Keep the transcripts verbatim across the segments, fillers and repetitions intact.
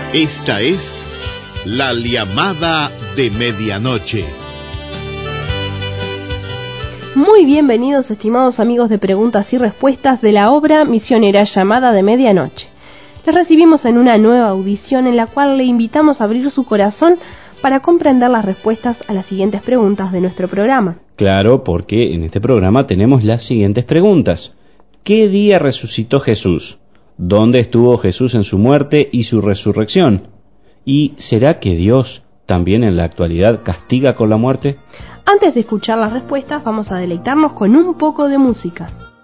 Esta es la llamada de medianoche. Muy bienvenidos, estimados amigos de Preguntas y Respuestas de la obra misionera Llamada de Medianoche. Les recibimos en una nueva audición en la cual le invitamos a abrir su corazón para comprender las respuestas a las siguientes preguntas de nuestro programa. Claro, porque en este programa tenemos las siguientes preguntas. ¿Qué día resucitó Jesús? ¿Dónde estuvo Jesús en su muerte y su resurrección? ¿Y será que Dios también en la actualidad castiga con la muerte? Antes de escuchar las respuestas, vamos a deleitarnos con un poco de música.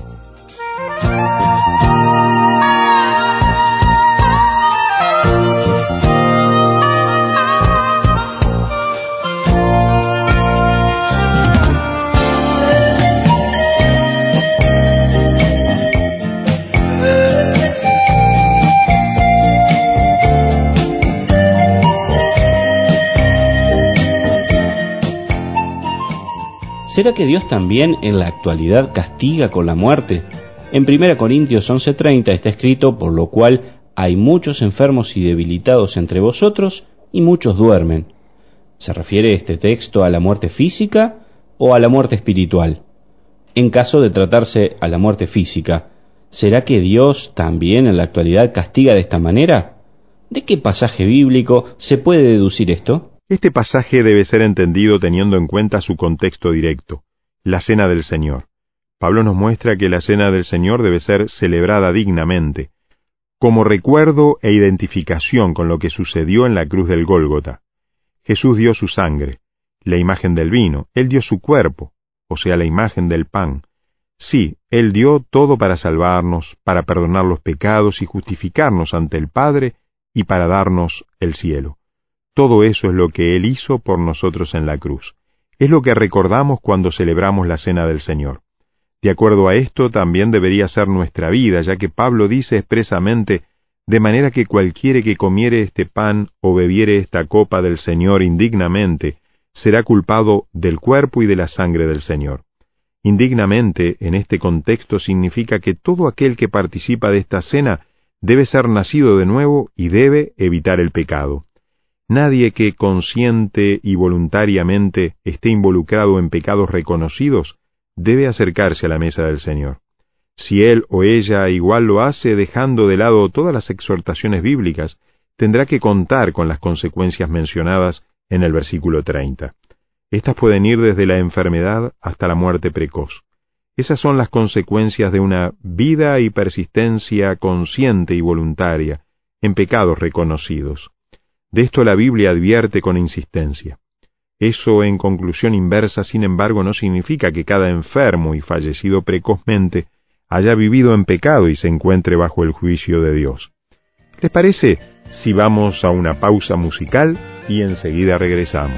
¿Será que Dios también en la actualidad castiga con la muerte? En primera Corintios once treinta está escrito, por lo cual hay muchos enfermos y debilitados entre vosotros, y muchos duermen. ¿Se refiere este texto a la muerte física o a la muerte espiritual? En caso de tratarse a la muerte física, ¿será que Dios también en la actualidad castiga de esta manera? ¿De qué pasaje bíblico se puede deducir esto? Este pasaje debe ser entendido teniendo en cuenta su contexto directo, la Cena del Señor. Pablo nos muestra que la Cena del Señor debe ser celebrada dignamente, como recuerdo e identificación con lo que sucedió en la cruz del Gólgota. Jesús dio su sangre, la imagen del vino, Él dio su cuerpo, o sea, la imagen del pan. Sí, Él dio todo para salvarnos, para perdonar los pecados y justificarnos ante el Padre y para darnos el cielo. Todo eso es lo que Él hizo por nosotros en la cruz. Es lo que recordamos cuando celebramos la Cena del Señor. De acuerdo a esto, también debería ser nuestra vida, ya que Pablo dice expresamente, de manera que cualquiera que comiere este pan o bebiere esta copa del Señor indignamente, será culpado del cuerpo y de la sangre del Señor. Indignamente, en este contexto, significa que todo aquel que participa de esta cena debe ser nacido de nuevo y debe evitar el pecado. Nadie que consciente y voluntariamente esté involucrado en pecados reconocidos debe acercarse a la mesa del Señor. Si él o ella igual lo hace dejando de lado todas las exhortaciones bíblicas, tendrá que contar con las consecuencias mencionadas en el versículo treinta. Estas pueden ir desde la enfermedad hasta la muerte precoz. Esas son las consecuencias de una vida y persistencia consciente y voluntaria en pecados reconocidos. De esto la Biblia advierte con insistencia. Eso, en conclusión inversa, sin embargo, no significa que cada enfermo y fallecido precozmente haya vivido en pecado y se encuentre bajo el juicio de Dios. ¿Les parece si vamos a una pausa musical y enseguida regresamos?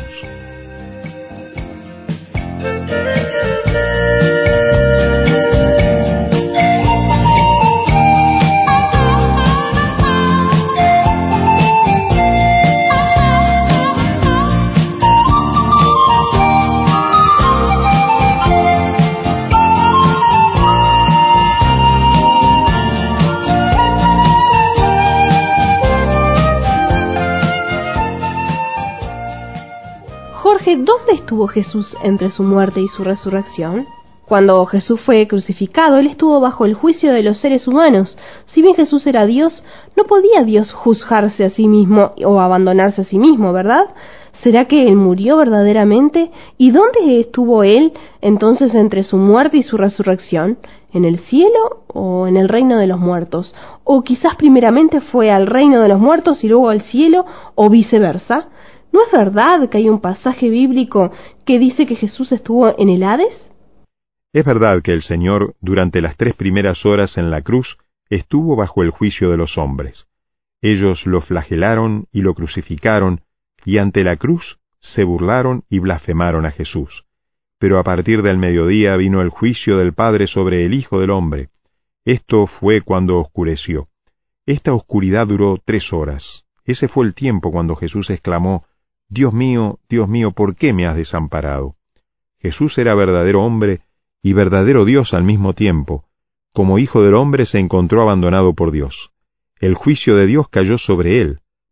Jorge, ¿dónde estuvo Jesús entre su muerte y su resurrección? Cuando Jesús fue crucificado, Él estuvo bajo el juicio de los seres humanos. Si bien Jesús era Dios, no podía Dios juzgarse a sí mismo o abandonarse a sí mismo, ¿verdad? ¿Será que Él murió verdaderamente? ¿Y dónde estuvo Él entonces entre su muerte y su resurrección? ¿En el cielo o en el reino de los muertos? ¿O quizás primeramente fue al reino de los muertos y luego al cielo, o viceversa? ¿No es verdad que hay un pasaje bíblico que dice que Jesús estuvo en el Hades? Es verdad que el Señor, durante las tres primeras horas en la cruz, estuvo bajo el juicio de los hombres. Ellos lo flagelaron y lo crucificaron, y ante la cruz se burlaron y blasfemaron a Jesús. Pero a partir del mediodía vino el juicio del Padre sobre el Hijo del Hombre. Esto fue cuando oscureció. Esta oscuridad duró tres horas. Ese fue el tiempo cuando Jesús exclamó, Dios mío, Dios mío, ¿por qué me has desamparado? Jesús era verdadero hombre y verdadero Dios al mismo tiempo. Como hijo del hombre se encontró abandonado por Dios. El juicio de Dios cayó sobre él.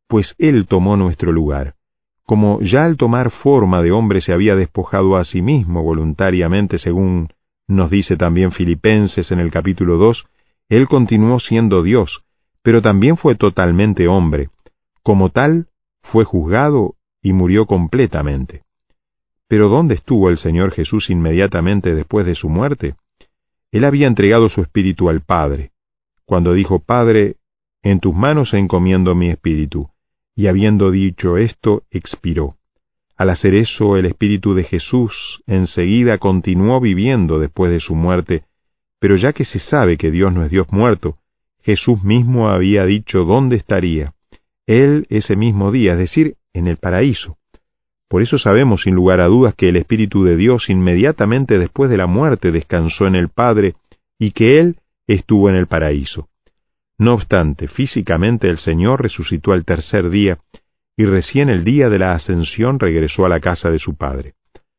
pues Él tomó nuestro lugar. Como ya al tomar forma de hombre se había despojado a sí mismo voluntariamente, según nos dice también Filipenses en el capítulo dos, Él continuó siendo Dios, pero también fue totalmente hombre. Como tal, fue juzgado y murió completamente. Pero ¿dónde estuvo el Señor Jesús inmediatamente después de su muerte? Él había entregado su espíritu al Padre. Cuando dijo, Padre, en tus manos encomiendo mi espíritu, y habiendo dicho esto, expiró. Al hacer eso, el espíritu de Jesús enseguida continuó viviendo después de su muerte, pero ya que se sabe que Dios no es Dios muerto, Jesús mismo había dicho dónde estaría. Él ese mismo día, es decir, en el paraíso. Por eso sabemos sin lugar a dudas que el Espíritu de Dios inmediatamente después de la muerte descansó en el Padre y que Él estuvo en el paraíso. No obstante, físicamente el Señor resucitó al tercer día y recién el día de la ascensión regresó a la casa de su Padre.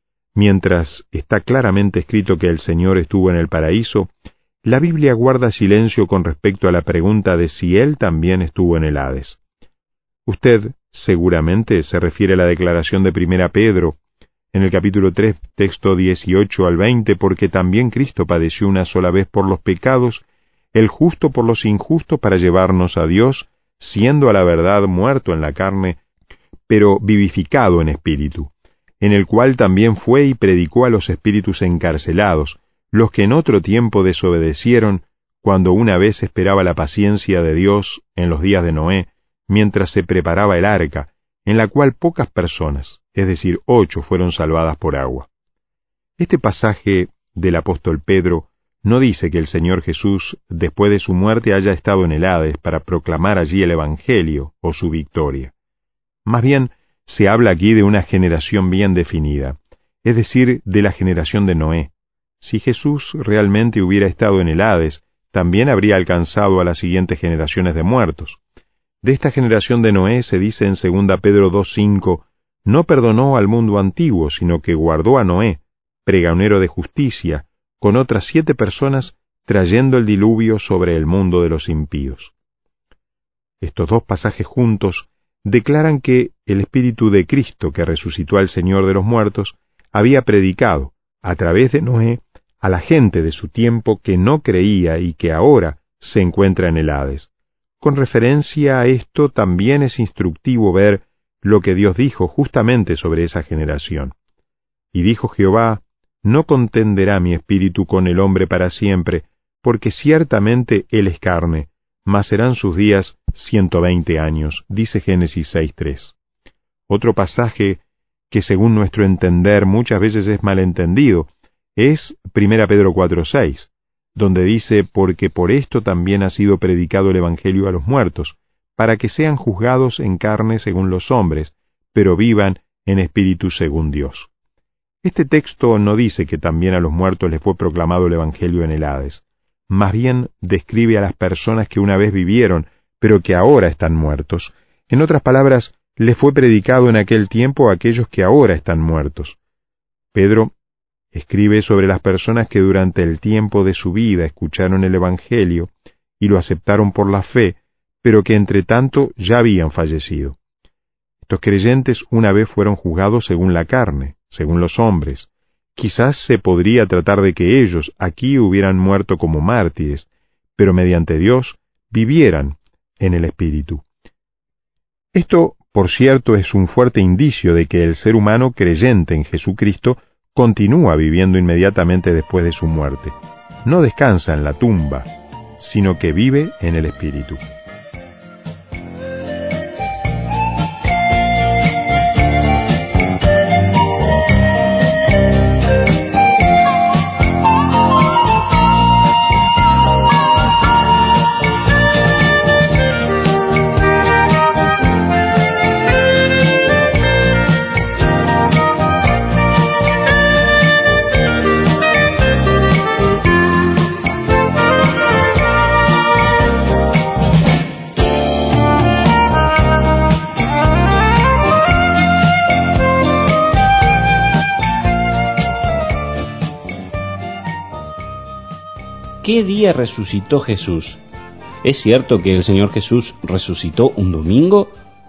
Mientras está claramente escrito que el Señor estuvo en el paraíso, la Biblia guarda silencio con respecto a la pregunta de si Él también estuvo en el Hades. Usted seguramente se refiere a la declaración de Primera Pedro, en el capítulo tres, texto dieciocho al veinte, porque también Cristo padeció una sola vez por los pecados, el justo por los injustos para llevarnos a Dios, siendo a la verdad muerto en la carne, pero vivificado en espíritu, en el cual también fue y predicó a los espíritus encarcelados, los que en otro tiempo desobedecieron, cuando una vez esperaba la paciencia de Dios en los días de Noé, mientras se preparaba el arca, en la cual pocas personas, es decir, ocho, fueron salvadas por agua. Este pasaje del apóstol Pedro no dice que el Señor Jesús, después de su muerte, haya estado en el Hades para proclamar allí el Evangelio o su victoria. Más bien, se habla aquí de una generación bien definida, es decir, de la generación de Noé. Si Jesús realmente hubiera estado en el Hades, también habría alcanzado a las siguientes generaciones de muertos. De esta generación de Noé se dice en segunda Pedro dos cinco, no perdonó al mundo antiguo, sino que guardó a Noé, pregonero de justicia, con otras siete personas, trayendo el diluvio sobre el mundo de los impíos. Estos dos pasajes juntos declaran que el Espíritu de Cristo, que resucitó al Señor de los muertos, había predicado, a través de Noé, a la gente de su tiempo que no creía y que ahora se encuentra en el Hades. Con referencia a esto también es instructivo ver lo que Dios dijo justamente sobre esa generación. Y dijo Jehová, no contenderá mi espíritu con el hombre para siempre, porque ciertamente él es carne, mas serán sus días ciento veinte años, dice Génesis seis tres. Otro pasaje que según nuestro entender muchas veces es malentendido, es Primera Pedro cuatro seis. Donde dice, porque por esto también ha sido predicado el Evangelio a los muertos, para que sean juzgados en carne según los hombres, pero vivan en espíritu según Dios. Este texto no dice que también a los muertos les fue proclamado el Evangelio en el Hades, más bien describe a las personas que una vez vivieron, pero que ahora están muertos. En otras palabras, les fue predicado en aquel tiempo a aquellos que ahora están muertos. Pedro escribe sobre las personas que durante el tiempo de su vida escucharon el Evangelio y lo aceptaron por la fe, pero que entre tanto ya habían fallecido. Estos creyentes una vez fueron juzgados según la carne, según los hombres. Quizás se podría tratar de que ellos aquí hubieran muerto como mártires, pero mediante Dios vivieran en el Espíritu. Esto, por cierto, es un fuerte indicio de que el ser humano creyente en Jesucristo continúa viviendo inmediatamente después de su muerte. No descansa en la tumba, sino que vive en el Espíritu. ¿Qué día resucitó Jesús? ¿Es cierto que el Señor Jesús resucitó un domingo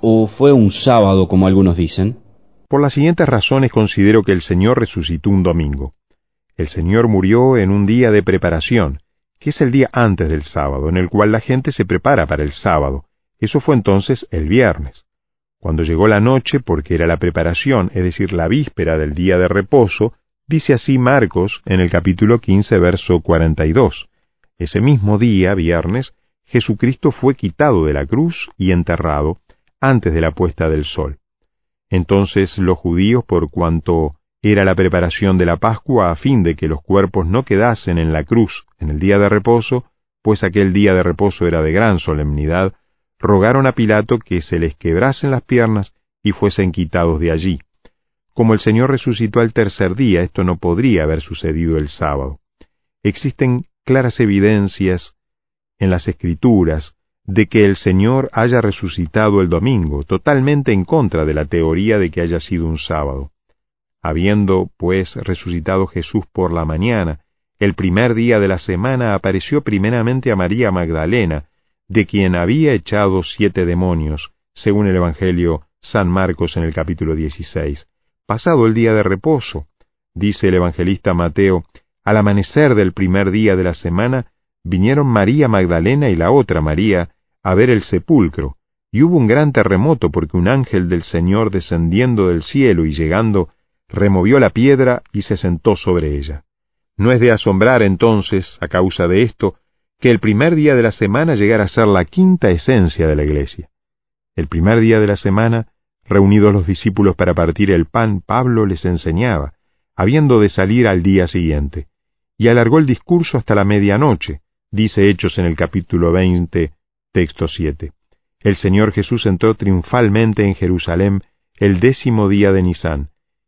o fue un sábado como algunos dicen? Por las siguientes razones considero que el Señor resucitó un domingo. El Señor murió en un día de preparación, que es el día antes del sábado, en el cual la gente se prepara para el sábado. Eso fue entonces el viernes. Cuando llegó la noche, porque era la preparación, es decir, la víspera del día de reposo, dice así Marcos en el capítulo quince, verso cuarenta y dos. Ese mismo día, viernes, Jesucristo fue quitado de la cruz y enterrado antes de la puesta del sol. Entonces los judíos, por cuanto era la preparación de la Pascua, a fin de que los cuerpos no quedasen en la cruz en el día de reposo, pues aquel día de reposo era de gran solemnidad, rogaron a Pilato que se les quebrasen las piernas y fuesen quitados de allí. Como el Señor resucitó al tercer día, esto no podría haber sucedido el sábado. Existen claras evidencias en las Escrituras de que el Señor haya resucitado el domingo, totalmente en contra de la teoría de que haya sido un sábado. Habiendo, pues, resucitado Jesús por la mañana, el primer día de la semana apareció primeramente a María Magdalena, de quien había echado siete demonios, según el Evangelio San Marcos en el capítulo dieciséis. Pasado el día de reposo, dice el evangelista Mateo, al amanecer del primer día de la semana, vinieron María Magdalena y la otra María a ver el sepulcro, y hubo un gran terremoto porque un ángel del Señor descendiendo del cielo y llegando, removió la piedra y se sentó sobre ella. No es de asombrar entonces, a causa de esto, que el primer día de la semana llegara a ser la quinta esencia de la Iglesia. El primer día de la semana, reunidos los discípulos para partir el pan, Pablo les enseñaba, habiendo de salir al día siguiente, y alargó el discurso hasta la medianoche, dice Hechos en el capítulo veinte, texto siete. El Señor Jesús entró triunfalmente en Jerusalén el décimo día de Nisán.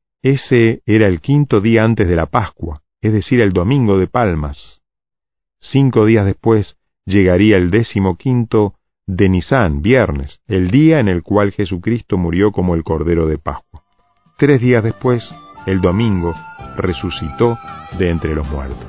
Ese era el quinto día antes de la Pascua, es decir, el domingo de Palmas. Cinco días después llegaría el décimo quinto de Nisán, viernes, el día en el cual Jesucristo murió como el Cordero de Pascua. Tres días después, el domingo, resucitó de entre los muertos.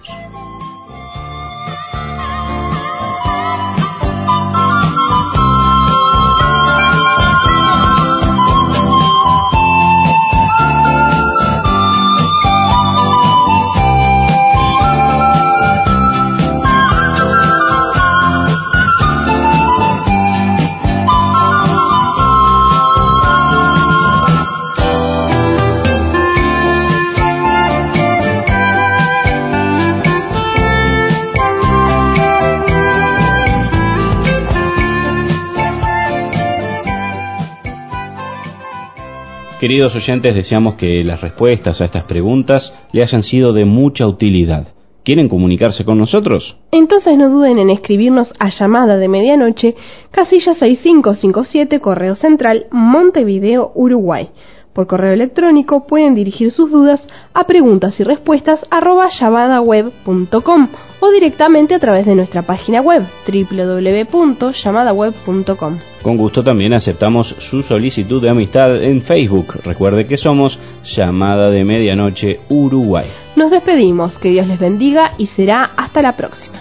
Queridos oyentes, deseamos que las respuestas a estas preguntas le hayan sido de mucha utilidad. ¿Quieren comunicarse con nosotros? Entonces no duden en escribirnos a Llamada de Medianoche, casilla seis cinco cinco siete, Correo Central, Montevideo, Uruguay. Por correo electrónico pueden dirigir sus dudas a preguntas y respuestas arroba llamadaweb punto com o directamente a través de nuestra página web doble u doble u doble u punto llamadaweb punto com. Con gusto también aceptamos su solicitud de amistad en Facebook. Recuerde que somos Llamada de Medianoche Uruguay. Nos despedimos, que Dios les bendiga y será hasta la próxima.